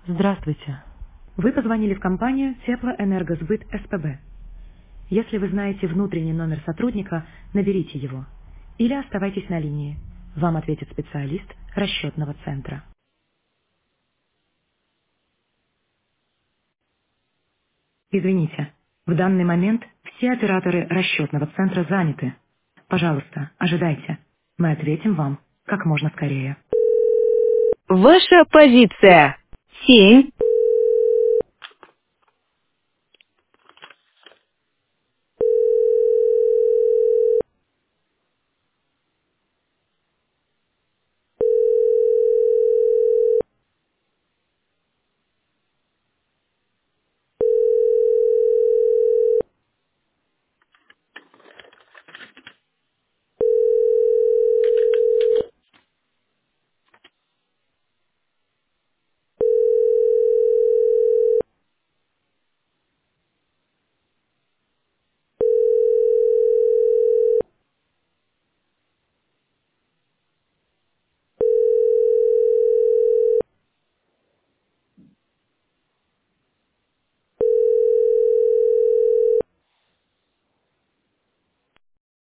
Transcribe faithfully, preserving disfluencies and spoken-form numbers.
Здравствуйте. Вы позвонили в компанию Теплоэнергосбыт СПБ. Если вы знаете внутренний номер сотрудника, наберите его. Или оставайтесь на линии. Вам ответит специалист расчетного центра. Извините, в данный момент все операторы расчетного центра заняты. Пожалуйста, ожидайте. Мы ответим вам как можно скорее. Ваша позиция. Семь.